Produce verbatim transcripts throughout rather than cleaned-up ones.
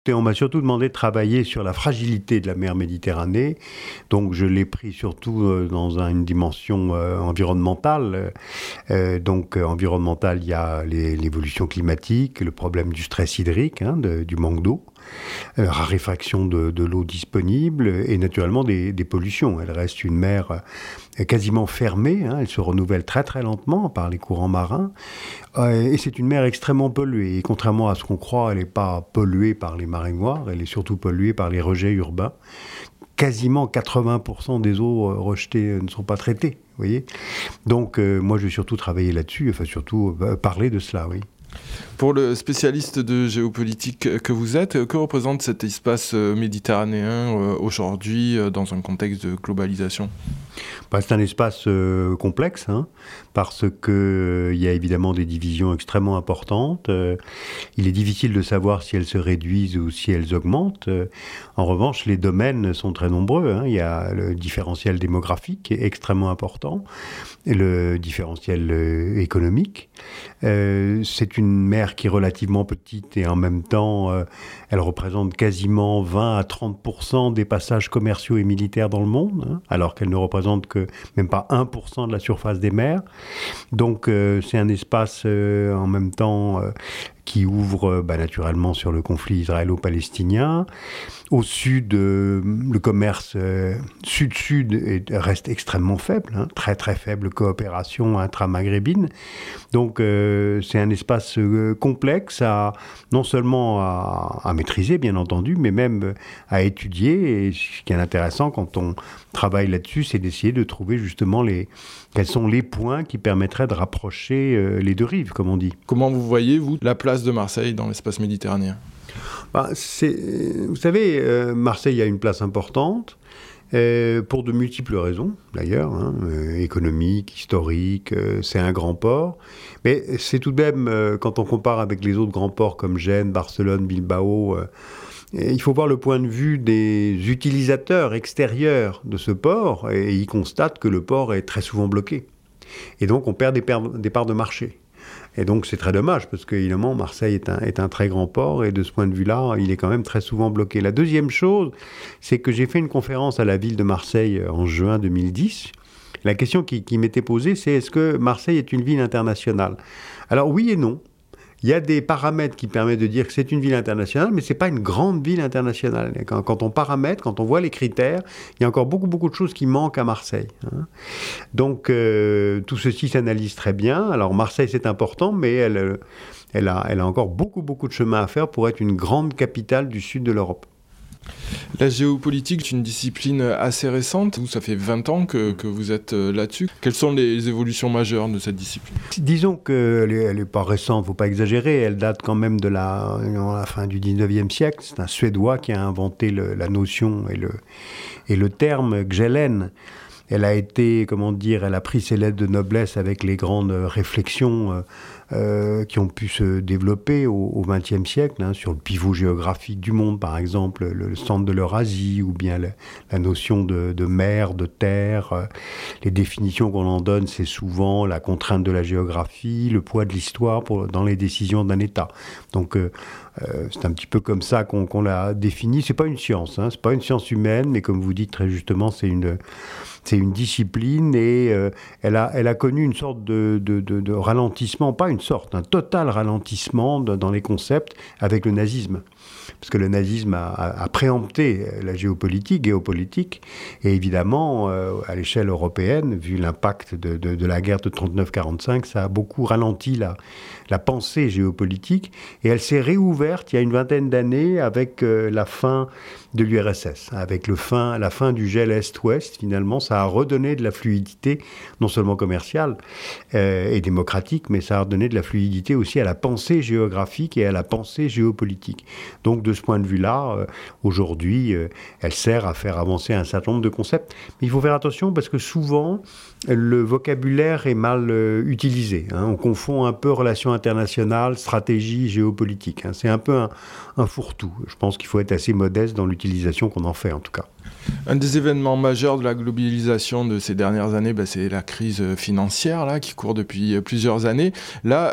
Et on m'a surtout demandé de travailler sur la fragilité de la mer Méditerranée. Donc je l'ai pris surtout euh, dans un- une dimension euh, environnementale. Euh, donc euh, environnementale, il y a les- l'évolution climatique, le problème du stress hydrique, hein, de- du manque d'eau, euh, raréfaction de, de l'eau disponible et naturellement des, des pollutions. Elle reste une mer euh, quasiment fermée, hein, elle se renouvelle très très lentement par les courants marins. Euh, et c'est une mer extrêmement polluée. Et contrairement à ce qu'on croit, elle n'est pas polluée par les marées noires, elle est surtout polluée par les rejets urbains. Quasiment quatre-vingts pour cent des eaux euh, rejetées euh, ne sont pas traitées, vous voyez. Donc euh, moi, je vais surtout travailler là-dessus, enfin surtout euh, parler de cela, oui. Pour le spécialiste de géopolitique que vous êtes, que représente cet espace euh, méditerranéen euh, aujourd'hui euh, dans un contexte de globalisation ? Bah, c'est un espace euh, complexe, hein, parce qu'il euh, y a évidemment des divisions extrêmement importantes. Euh, il est difficile de savoir si elles se réduisent ou si elles augmentent. Euh, en revanche, les domaines sont très nombreux, hein. Il y a le différentiel démographique qui est extrêmement important, et le différentiel euh, économique. Euh, c'est une mer qui est relativement petite et en même temps, euh, elle représente quasiment vingt à trente pour cent des passages commerciaux et militaires dans le monde, hein, alors qu'elle ne représente que même pas un pour cent de la surface des mers. Donc euh, c'est un espace euh, en même temps euh, qui ouvre euh, bah, naturellement sur le conflit israélo-palestinien. Au sud, euh, le commerce euh, sud-sud est- reste extrêmement faible, hein, très très faible coopération intra-maghrébine. Donc euh, c'est un espace euh, complexe à non seulement à, à maîtriser bien entendu, mais même euh, à étudier. Et ce qui est intéressant quand on travaille là-dessus, c'est d'essayer de trouver justement les quels sont les points qui permettraient de rapprocher euh, les deux rives, comme on dit. Comment vous voyez, vous, la place de Marseille dans l'espace méditerranéen ? Bah, c'est, vous savez, euh, Marseille a une place importante. Euh, pour de multiples raisons, d'ailleurs, hein, euh, économiques, historiques, euh, c'est un grand port. Mais c'est tout de même, euh, quand on compare avec les autres grands ports comme Gênes, Barcelone, Bilbao, euh, il faut voir le point de vue des utilisateurs extérieurs de ce port, et ils constatent que le port est très souvent bloqué. Et donc on perd des, per- des parts de marché. Et donc c'est très dommage, parce qu'évidemment Marseille est un, est un très grand port, et de ce point de vue-là, il est quand même très souvent bloqué. La deuxième chose, c'est que j'ai fait une conférence à la ville de Marseille en juin deux mille dix. La question qui, qui m'était posée, c'est est-ce que Marseille est une ville internationale ? Alors oui et non. Il y a des paramètres qui permettent de dire que c'est une ville internationale, mais ce n'est pas une grande ville internationale. Et Quand, quand on paramètre, quand on voit les critères, il y a encore beaucoup, beaucoup de choses qui manquent à Marseille, hein. Donc, euh, tout ceci s'analyse très bien. Alors, Marseille, c'est important, mais elle, euh, elle, a, elle a encore beaucoup, beaucoup de chemin à faire pour être une grande capitale du sud de l'Europe. La géopolitique est une discipline assez récente. Vous, ça fait vingt ans que, que vous êtes euh, là-dessus. Quelles sont les évolutions majeures de cette discipline ? Disons qu'elle n'est elle est pas récente, il ne faut pas exagérer. Elle date quand même de la, la fin du dix-neuvième siècle. C'est un Suédois qui a inventé le, la notion et le, et le terme Gjelen. Elle a été, comment dire, elle a pris ses lettres de noblesse avec les grandes réflexions euh, euh, qui ont pu se développer au vingtième siècle, hein, sur le pivot géographique du monde, par exemple, le, le centre de l'Eurasie, ou bien la, la notion de, de mer, de terre. Euh, les définitions qu'on en donne, c'est souvent la contrainte de la géographie, le poids de l'histoire pour, dans les décisions d'un État. Donc, euh, euh, c'est un petit peu comme ça qu'on, qu'on l'a défini. C'est pas une science, hein, c'est pas une science humaine, mais comme vous dites très justement, c'est une c'est une discipline, et euh, elle, a, elle a connu une sorte de, de, de, de ralentissement, pas une sorte, un total ralentissement de, dans les concepts avec le nazisme. Parce que le nazisme a, a, a préempté la géopolitique, géopolitique, et évidemment, euh, à l'échelle européenne, vu l'impact de, de, de la guerre de trente-neuf quarante-cinq, ça a beaucoup ralenti la, la pensée géopolitique, et elle s'est réouverte il y a une vingtaine d'années avec euh, la fin de l'U R S S, avec le fin, la fin du gel Est-Ouest. Finalement, ça a redonné de la fluidité, non seulement commerciale euh, et démocratique, mais ça a redonné de la fluidité aussi à la pensée géographique et à la pensée géopolitique. Donc, de ce point de vue-là, euh, aujourd'hui, euh, elle sert à faire avancer un certain nombre de concepts. Mais il faut faire attention, parce que souvent, le vocabulaire est mal euh, utilisé, hein. On confond un peu relations internationales, stratégie, géopolitique, hein. C'est un peu un, un fourre-tout. Je pense qu'il faut être assez modeste dans l'utilisation qu'on en fait, en tout cas. Un des événements majeurs de la globalisation de ces dernières années, bah, c'est la crise financière là, qui court depuis plusieurs années. Là, euh,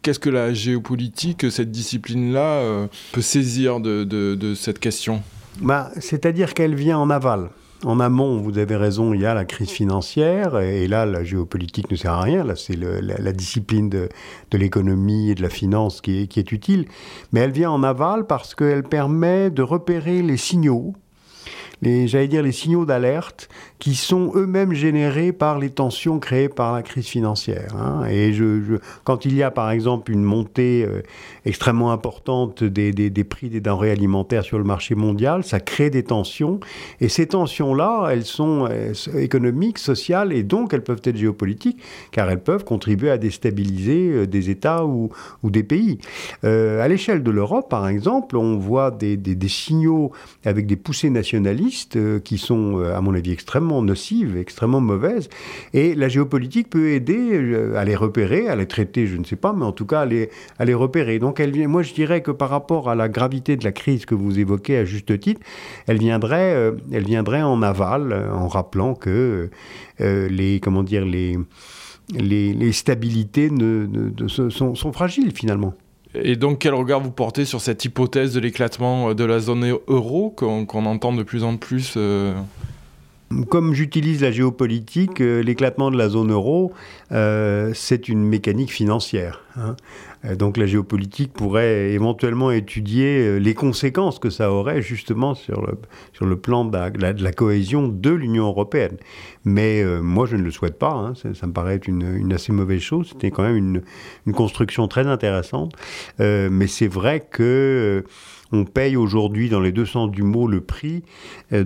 qu'est-ce que la géopolitique, cette discipline-là, euh, peut saisir de, de, de cette question ? Bah, c'est-à-dire qu'elle vient en aval. En amont, vous avez raison, il y a la crise financière, et là, la géopolitique ne sert à rien. Là, c'est le, la, la discipline de, de l'économie et de la finance qui est, qui est utile. Mais elle vient en aval parce qu'elle permet de repérer les signaux, les, j'allais dire les signaux d'alerte, qui sont eux-mêmes générés par les tensions créées par la crise financière. Hein. Et je, je, quand il y a, par exemple, une montée euh, extrêmement importante des, des, des prix des denrées alimentaires sur le marché mondial, ça crée des tensions. Et ces tensions-là, elles sont euh, économiques, sociales, et donc elles peuvent être géopolitiques, car elles peuvent contribuer à déstabiliser euh, des États ou, ou des pays. Euh, à l'échelle de l'Europe, par exemple, on voit des, des, des signaux avec des poussées nationalistes euh, qui sont, euh, à mon avis, extrêmement nocives, extrêmement mauvaises. Et la géopolitique peut aider à les repérer, à les traiter, je ne sais pas, mais en tout cas à les, à les repérer. Donc elle vient, moi je dirais que par rapport à la gravité de la crise que vous évoquez à juste titre, elle viendrait, euh, elle viendrait en aval, en rappelant que euh, les, comment dire, les, les, les stabilités ne, ne, de, sont, sont fragiles finalement. Et donc, quel regard vous portez sur cette hypothèse de l'éclatement de la zone euro qu'on, qu'on entend de plus en plus euh... Comme j'utilise la géopolitique, euh, l'éclatement de la zone euro, euh, c'est une mécanique financière. Hein. Donc la géopolitique pourrait éventuellement étudier euh, les conséquences que ça aurait justement sur le, sur le plan de la, de la, de la cohésion de l'Union européenne. Mais euh, moi, je ne le souhaite pas. Hein. Ça, ça me paraît être une, une assez mauvaise chose. C'était quand même une, une construction très intéressante. Euh, mais c'est vrai que... Euh, on paye aujourd'hui dans les deux sens du mot le prix de,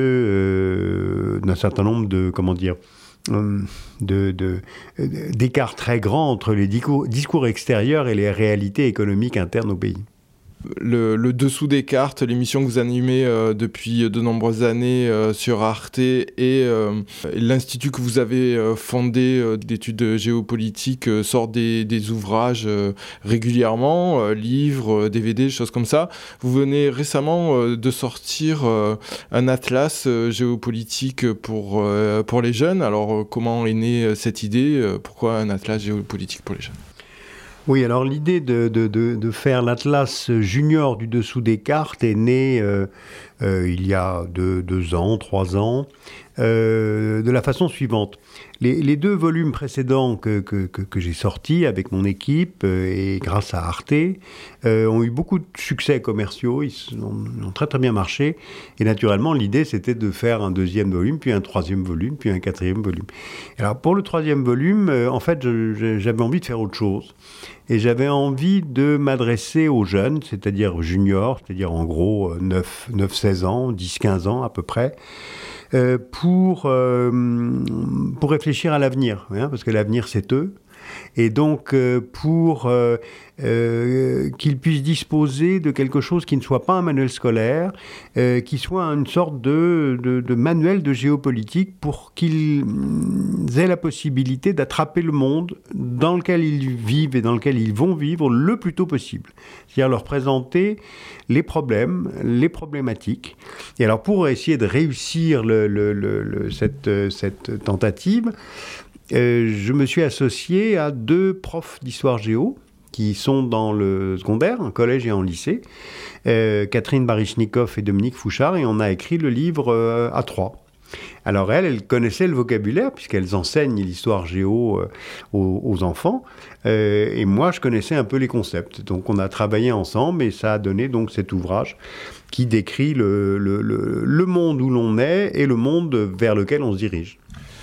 euh, d'un certain nombre de, comment dire, de, de, d'écarts très grands entre les discours, discours extérieurs et les réalités économiques internes au pays. Le, le Dessous des cartes, l'émission que vous animez euh, depuis de nombreuses années euh, sur Arte et euh, l'Institut que vous avez euh, fondé euh, d'études géopolitiques euh, sort des, des ouvrages euh, régulièrement, euh, livres, euh, D V D, choses comme ça. Vous venez récemment euh, de sortir euh, un atlas euh, géopolitique pour, euh, pour les jeunes. Alors euh, comment est née cette idée euh, Pourquoi un atlas géopolitique pour les jeunes ? Oui, alors l'idée de, de, de, de faire l'Atlas junior du dessous des cartes est née euh, euh, il y a deux, deux ans, trois ans, euh, de la façon suivante. Les, les deux volumes précédents que, que, que, que j'ai sortis avec mon équipe euh, et grâce à Arte euh, ont eu beaucoup de succès commerciaux, ils ont, ont très très bien marché. Et naturellement, l'idée c'était de faire un deuxième volume, puis un troisième volume, puis un quatrième volume. Alors pour le troisième volume, euh, en fait, je, je, j'avais envie de faire autre chose. Et j'avais envie de m'adresser aux jeunes, c'est-à-dire aux juniors, c'est-à-dire en gros neuf seize ans, dix quinze ans à peu près, euh, pour, euh, pour réfléchir à l'avenir, hein, parce que l'avenir c'est eux. Et donc euh, pour euh, euh, qu'ils puissent disposer de quelque chose qui ne soit pas un manuel scolaire, euh, qui soit une sorte de, de, de manuel de géopolitique pour qu'ils aient la possibilité d'attraper le monde dans lequel ils vivent et dans lequel ils vont vivre le plus tôt possible. C'est-à-dire leur présenter les problèmes, les problématiques. Et alors pour essayer de réussir le, le, le, le, cette, cette tentative, Euh, je me suis associé à deux profs d'histoire géo qui sont dans le secondaire, en collège et en lycée, euh, Catherine Baryshnikov et Dominique Fouchard, et on a écrit le livre euh, à trois. Alors elles, elles connaissaient le vocabulaire puisqu'elles enseignent l'histoire géo euh, aux, aux enfants, euh, et moi je connaissais un peu les concepts. Donc on a travaillé ensemble et ça a donné donc cet ouvrage qui décrit le, le, le, le monde où l'on est et le monde vers lequel on se dirige.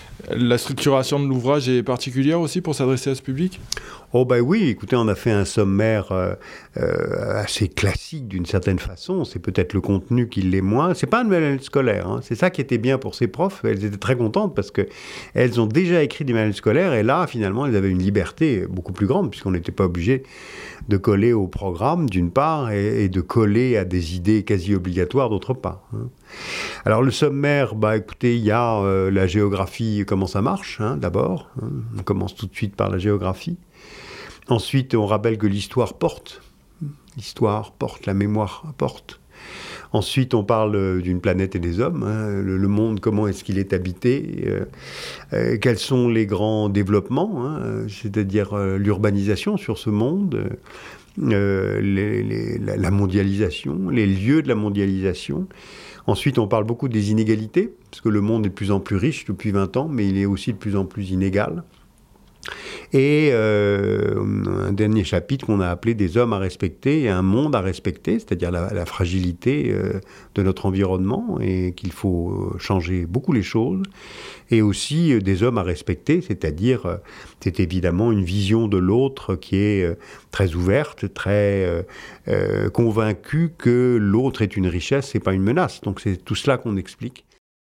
La structuration de l'ouvrage est particulière aussi pour s'adresser à ce public ? Oh ben oui, écoutez, on a fait un sommaire euh, euh, assez classique d'une certaine façon. C'est peut-être le contenu qui l'est moins. C'est pas un manuel scolaire. Hein. C'est ça qui était bien pour ces profs. Elles étaient très contentes parce que elles ont déjà écrit des manuels scolaires et là, finalement, elles avaient une liberté beaucoup plus grande puisqu'on n'était pas obligé de coller au programme d'une part et, et de coller à des idées quasi obligatoires d'autre part. Hein. Alors le sommaire, bah écoutez, il y a euh, la géographie, comment ça marche, hein, d'abord. Hein. On commence tout de suite par la géographie. Ensuite, on rappelle que l'histoire porte. L'histoire porte, la mémoire porte. Ensuite, on parle d'une planète et des hommes. Hein. Le, le monde, comment est-ce qu'il est habité euh, euh, Quels sont les grands développements, hein, c'est-à-dire euh, l'urbanisation sur ce monde, euh, les, les, la, la mondialisation, les lieux de la mondialisation. Ensuite, on parle beaucoup des inégalités, parce que le monde est de plus en plus riche depuis vingt ans, mais il est aussi de plus en plus inégal. Et euh, un dernier chapitre qu'on a appelé des hommes à respecter et un monde à respecter, c'est-à-dire la, la fragilité euh, de notre environnement et qu'il faut changer beaucoup les choses. Et aussi euh, des hommes à respecter, c'est-à-dire euh, c'est évidemment une vision de l'autre qui est euh, très ouverte, très euh, euh, convaincue que l'autre est une richesse et pas une menace. Donc c'est tout cela qu'on explique.